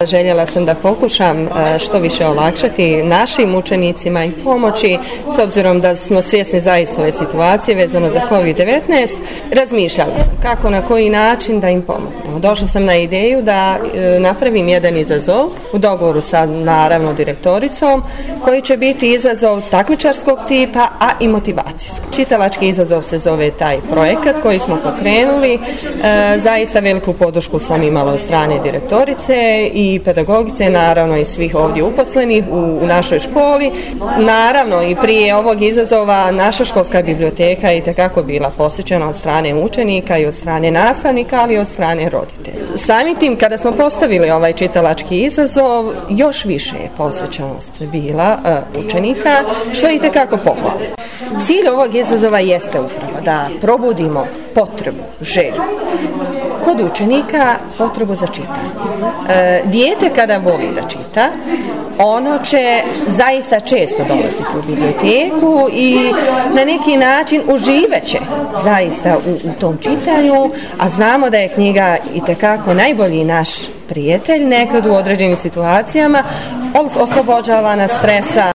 željela sam da pokušam što više olakšati našim učenicima i pomoći, s obzirom da smo svjesni zaista ove situacije vezano za COVID-19. Razmišljala sam kako, na koji način da im pomognemo. Došla sam na ideju da napravim jedan izazov u dogovoru sa naravno direktoricom, koji će biti izazov takmičarskog tipa, a i motivacijskog. Čitalački izazov se zove taj projekat koji smo pokrenuli. Zaista veliku podršku sam imala od strane direktorice i pedagogice, naravno i svih ovdje uposlenih u našoj školi. Naravno i prije ovog izazova naša školska biblioteka je itekako bila posjećena od strane učenika i od strane nastavnika, ali i od strane roditelja. Samim tim, kada smo postavili ovaj čitalački izazov, još više je posjećenost bila učenika, što je itekako pohvalno. Cilj ovog izazova jeste upravo da probudimo potrebu, želju kod učenika, potrebu za čitanje. Dijete kada voli da čita, ono će zaista često dolaziti u biblioteku i na neki način uživaće zaista u tom čitanju, a znamo da je knjiga itekako najbolji naš prijatelj nekad u određenim situacijama, oslobođava nas stresa.